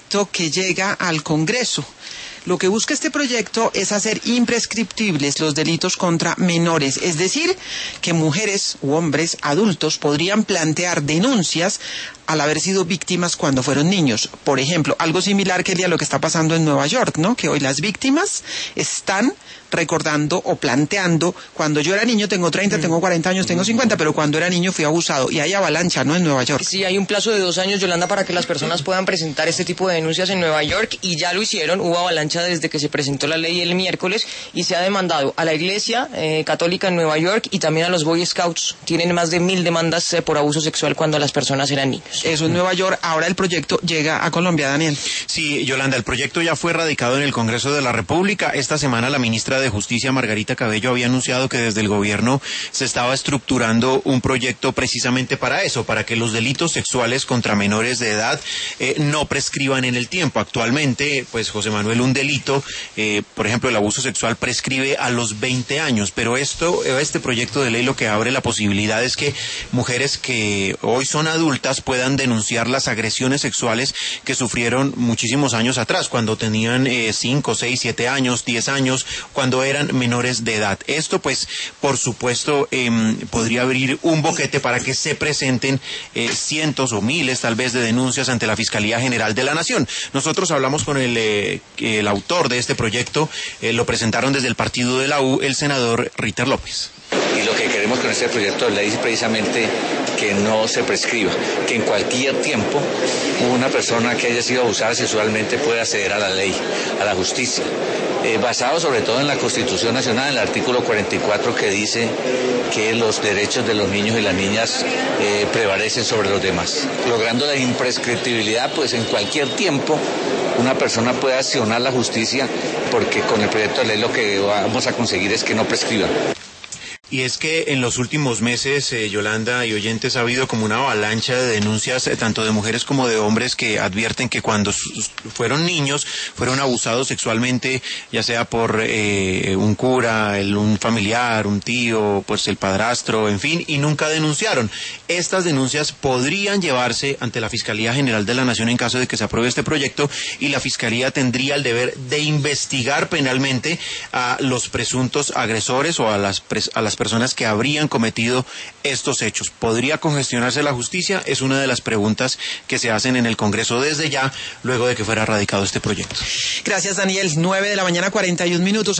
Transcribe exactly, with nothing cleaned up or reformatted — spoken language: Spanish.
proyecto que llega al Congreso. Lo que busca este proyecto es hacer imprescriptibles los delitos contra menores, es decir, que mujeres u hombres adultos podrían plantear denuncias al haber sido víctimas cuando fueron niños. Por ejemplo, algo similar que a lo que está pasando en Nueva York, ¿no? Que hoy las víctimas están recordando o planteando, cuando yo era niño, tengo treinta, mm. tengo cuarenta años, tengo cincuenta, pero cuando era niño fui abusado, y hay avalancha, ¿no?, en Nueva York. Sí, hay un plazo de dos años, Yolanda, para que las personas puedan presentar este tipo de denuncias en Nueva York, y ya lo hicieron. Hubo avalancha desde que se presentó la ley el miércoles, y se ha demandado a la Iglesia eh, Católica en Nueva York y también a los Boy Scouts. Tienen más de mil demandas eh, por abuso sexual cuando las personas eran niños. Eso en Nueva York. Ahora el proyecto llega a Colombia, Daniel. Sí, Yolanda, el proyecto ya fue radicado en el Congreso de la República. Esta semana la ministra de Justicia, Margarita Cabello, había anunciado que desde el gobierno se estaba estructurando un proyecto precisamente para eso, para que los delitos sexuales contra menores de edad eh, no prescriban en el tiempo. Actualmente, pues, José Manuel, un delito, eh, por ejemplo, el abuso sexual prescribe a los veinte años, pero esto, este proyecto de ley lo que abre la posibilidad es que mujeres que hoy son adultas puedan denunciar las agresiones sexuales que sufrieron muchísimos años atrás, cuando tenían eh, cinco, seis, siete años, diez años, cuando eran menores de edad. Esto, pues, por supuesto, eh, podría abrir un boquete para que se presenten eh, cientos o miles, tal vez, de denuncias ante la Fiscalía General de la Nación. Nosotros hablamos con el, eh, el autor de este proyecto, eh, lo presentaron desde el partido de la U, el senador Ritter López. Y lo que queremos con este proyecto de ley es precisamente que no se prescriba, que en cualquier tiempo una persona que haya sido abusada sexualmente pueda acceder a la ley, a la justicia, eh, basado sobre todo en la Constitución Nacional, en el artículo cuarenta y cuatro, que dice que los derechos de los niños y las niñas eh, prevalecen sobre los demás. Logrando la imprescriptibilidad, pues en cualquier tiempo una persona puede accionar la justicia, porque con el proyecto de ley lo que vamos a conseguir es que no prescriban. Y es que en los últimos meses, eh, Yolanda y oyentes, ha habido como una avalancha de denuncias, eh, tanto de mujeres como de hombres, que advierten que cuando fueron niños fueron abusados sexualmente, ya sea por eh, un cura, el, un familiar, un tío, pues el padrastro, en fin, y nunca denunciaron. Estas denuncias podrían llevarse ante la Fiscalía General de la Nación en caso de que se apruebe este proyecto, y la Fiscalía tendría el deber de investigar penalmente a los presuntos agresores o a las, pres a las personas que habrían cometido estos hechos. ¿Podría congestionarse la justicia? Es una de las preguntas que se hacen en el Congreso desde ya, luego de que fuera radicado este proyecto. Gracias, Daniel. nueve de la mañana, cuarenta y un minutos.